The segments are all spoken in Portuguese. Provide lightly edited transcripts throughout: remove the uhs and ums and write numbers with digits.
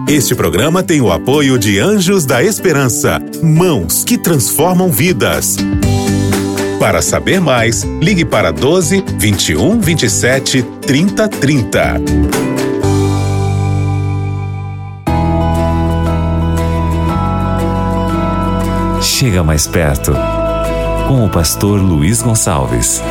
Este programa tem o apoio de Anjos da Esperança, mãos que transformam vidas. Para saber mais, ligue para 12 21 27 30 30. Chega mais perto, com o pastor Luiz Gonçalves.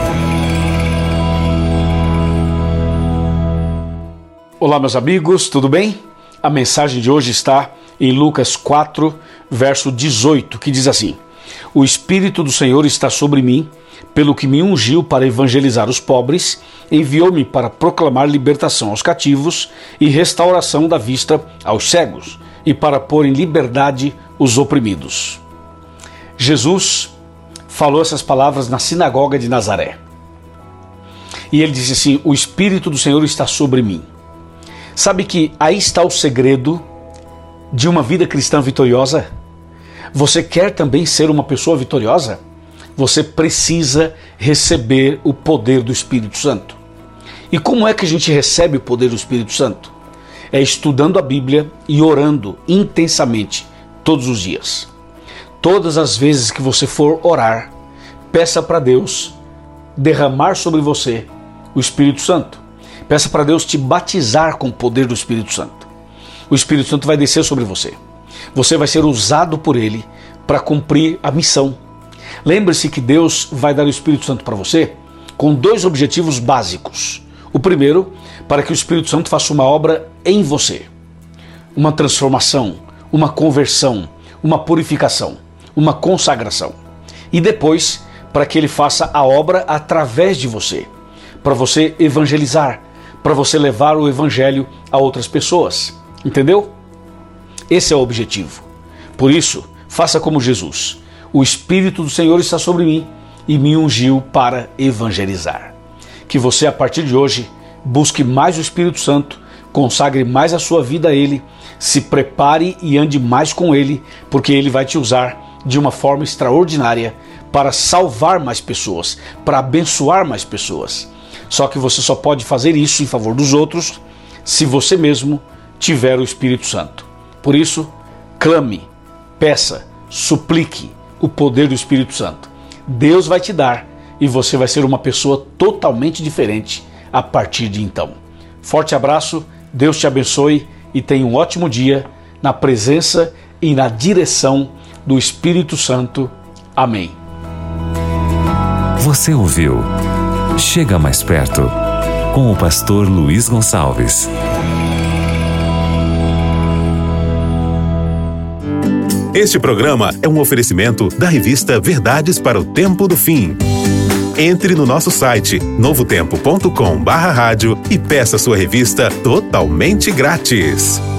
Olá, meus amigos, tudo bem? A mensagem de hoje está em Lucas 4, verso 18, que diz assim: O Espírito do Senhor está sobre mim, pelo que me ungiu para evangelizar os pobres, enviou-me para proclamar libertação aos cativos e restauração da vista aos cegos, e para pôr em liberdade os oprimidos. Jesus falou essas palavras na sinagoga de Nazaré. E ele disse assim: o Espírito do Senhor está sobre mim. Sabe que aí está o segredo de uma vida cristã vitoriosa? Você quer também ser uma pessoa vitoriosa? Você precisa receber o poder do Espírito Santo. E como é que a gente recebe o poder do Espírito Santo? É estudando a Bíblia e orando intensamente todos os dias. Todas as vezes que você for orar, peça para Deus derramar sobre você o Espírito Santo. Peça para Deus te batizar com o poder do Espírito Santo. O Espírito Santo vai descer sobre você. Você vai ser usado por Ele para cumprir a missão. Lembre-se que Deus vai dar o Espírito Santo para você com dois objetivos básicos. O primeiro, para que o Espírito Santo faça uma obra em você. Uma transformação, uma conversão, uma purificação, uma consagração. E depois, para que Ele faça a obra através de você. Para você evangelizar, para você levar o Evangelho a outras pessoas. Entendeu? Esse é o objetivo. Por isso, faça como Jesus. O Espírito do Senhor está sobre mim e me ungiu para evangelizar. Que você, a partir de hoje, busque mais o Espírito Santo, consagre mais a sua vida a Ele, se prepare e ande mais com Ele, porque Ele vai te usar de uma forma extraordinária para salvar mais pessoas, para abençoar mais pessoas. Só que você só pode fazer isso em favor dos outros se você mesmo tiver o Espírito Santo. Por isso, clame, peça, suplique o poder do Espírito Santo. Deus vai te dar e você vai ser uma pessoa totalmente diferente a partir de então. Forte abraço, Deus te abençoe e tenha um ótimo dia na presença e na direção do Espírito Santo. Amém. Você ouviu Chega Mais Perto, com o pastor Luiz Gonçalves. Este programa é um oferecimento da revista Verdades para o Tempo do Fim. Entre no nosso site novotempo.com/rádio e peça sua revista totalmente grátis.